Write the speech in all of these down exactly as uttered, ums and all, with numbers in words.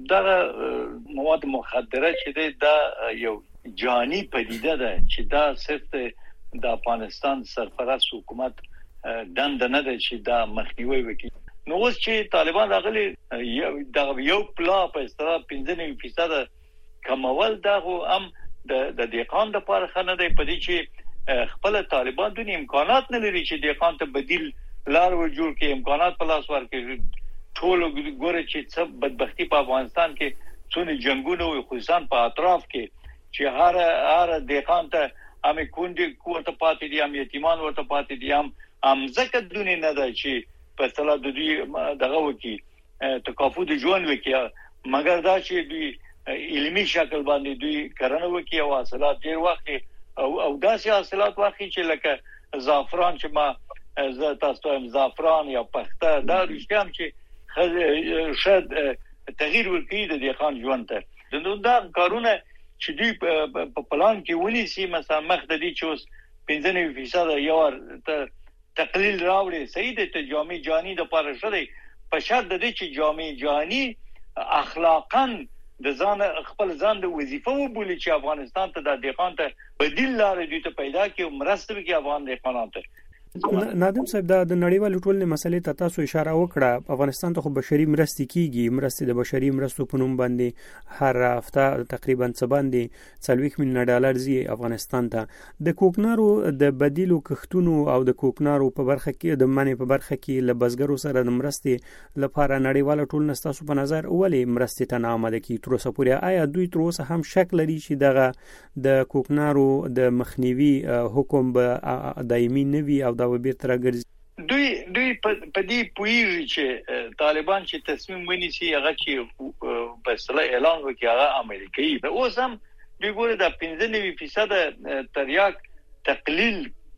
دا مواد مخدره چې دا یو جانی پدیده ده چې دا صرف د افغانستان سرپرست حکومت دند نه ده چې دا مخنیوي وکړي. نو اوس چې طالبان راغلي دا یو پلا په اصطلاح پنځه نوي فیصد کمول دا هم د د دیقان د لپاره خنه دی په دې چې خپل طالبان د امکانات نه لري چې دیقان ته بدیل لار ورجوړ کړي، امکانات په لاس ورکړي. ټول ګوره چې څه بدبختی په افغانستان کې څونه جنگونه او خصوصا په اطراف کې چې هر هر دیقان ته امې کونډې کوته پاتې دي، هم یتیمان ورته پاتې دي، هم هم زکه دونی نه ده چې په اصطلاح د دوی دغه وکی تکافو د ژوند وکي، مګر دا چې دوی علمي شکل باندې دوی کرنه وکي او حاصلات ډیر وخت او او داسې حاصلات واخلي چې لکه زعفران چې ما ز تاسو هم زعفران یا پخته دا رښتیا هم چې شاید تغییر ورکړي د دیقان ژوند ته. نو دا کارونه چې دوی په پلان کې ونیسي، مثلا مخ د دې چې اوس پنځه نوي فیصد یو تقلیل راوړي صحیح ده ته جامع جانی د پاره شوی په شرط د دې چې جامع جانی اخلاقاً د ځان خپل ځان د وظیفه وبولي چې افغانستان ته د دیقان ته بدیل لار دي ته پیدا کړي او مرسته وکړي افغان دیقانان ته. نادم صاحب دا د نړیوال ټولنې مسلې ته تاسو اشاره وکړه. افغانستان ته خو بشري مرستې کیږي، مرستې د بشري مرستو په نوم باندې هر هفته تقریبا څه باندې څلوېښت میلیونه ډالر زی افغانستان ته. د کوکنارو د بدیلو کښتونو او د کوکنارو په برخه کې د منې په برخه کې له بزګرو سره د مرستې لپاره نړیوال ټولنه تاسو په نظر ولې مرستې ته نه آماده کی تر اوسه پورې؟ آیا دوی تر اوسه هم شک لري چې دغه د کوکنارو د مخنیوي حکم به دایمي نه وي او دوی دوی په دې پویږي چې طالبان چې تصمیم ونیسي هغه چې په اصطلاح اعلان وکړي هغه عملي کوي. اوس هم دوی ګوره د پنځه نوي فیصد تریاک تقلیل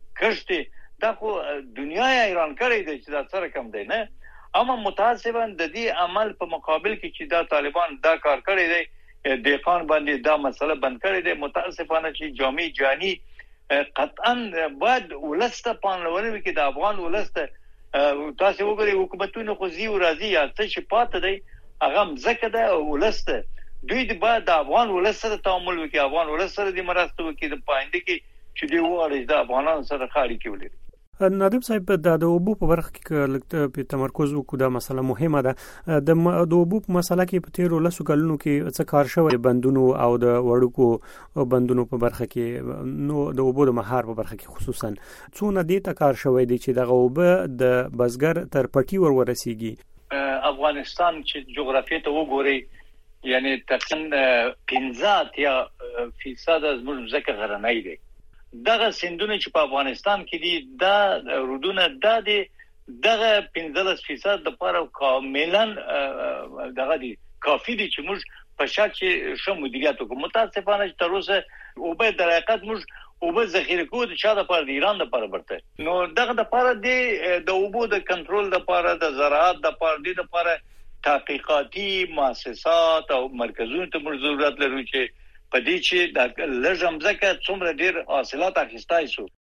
کښته دا خو دنیا یې ایران کړی دی چې دا سره کم دی نه، اما متاسفانه د دې عمل په مقابل کې چې دا طالبان دا کار کړی دی دیقان باندې دا مسله بند کړی دی. متاسفانه چې جامع جانی قطعا باید ولسته پانلونه وکړي د افغان ولسته. تاسو وګورئ حکومتونه خو زی او راضي یا څه چې پات دی هغه مزکه ده ولسته. دوی د باید د افغان ولسته تعامل وکړي، افغان ولسته د مرسته وکړي د پاینده کې چې دی وړي د افغانانو سره خاري کې ولري. نادم صاحب د اوبو په برخه کې لکه په تمرکز وکړو دا مسله مهمه ده. د اوبو په مسله کې په تیرو لسو کلونو کې څه کار شوی بندونو او د وړوکو بندونو په برخه کې، نو د اوبو د مهار په برخه کې خصوصا څونه دې ته کار شوی دی چې دغه اوبه د بزګر تر پټي ور ورسیږي؟ افغانستان چې جغرافیه ته وګورئ یعنی تقریبا پنځه یا فیصد از موږ ځکه غرنۍ دی. دغه سندونه چې په افغانستان کې دي دا رودونه د دغه پنځه فیصد د لپاره کاملا دغه دي کافي دي چې موږ په شک چې شو مدیریت وکړو. متاسفانه چې تر اوسه او به د حقیقت موږ او به ذخیره کوو د چا د لپاره د ایران د لپاره برته. نو دغه د لپاره د اوبو د کنټرول د لپاره د زراعت د لپاره د لپاره تحقیقاتي مؤسسات او مرکزونو ته موږ ضرورت لرو چې په دې چې د لږم ځکه څومره ډیر حاصلات اخیستای شو